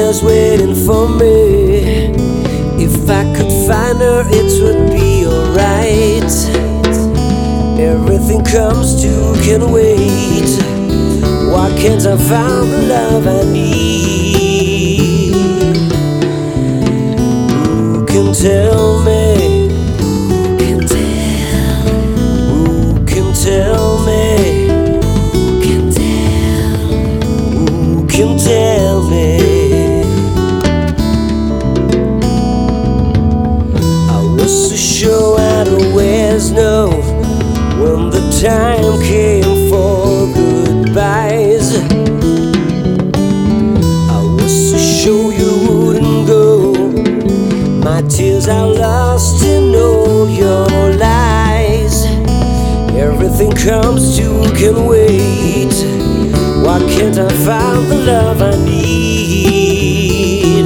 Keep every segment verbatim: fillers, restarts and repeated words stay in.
was waiting for me. If I could find her, it would be alright. Everything comes to can wait. Why can't I find the love I need? Who can tell me? Who can tell? Who can tell me? Who can tell? Who can tell me? I was so sure I'd always know when the time came for goodbyes. I was so sure you wouldn't go. My tears are lost in all your lies. Everything comes to can wait. Why can't I find the love I need?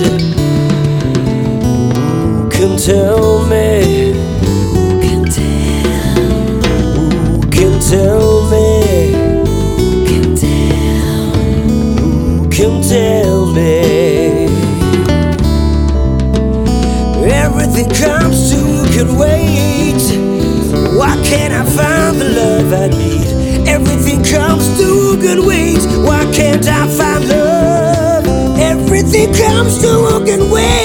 Who can tell me? Who can tell? Who can tell me? Who can tell? Who can tell me? Everything comes to can wait. Why can't I find the love I need? Everything comes to can wait. Why can't I find love? Everything comes to can wait.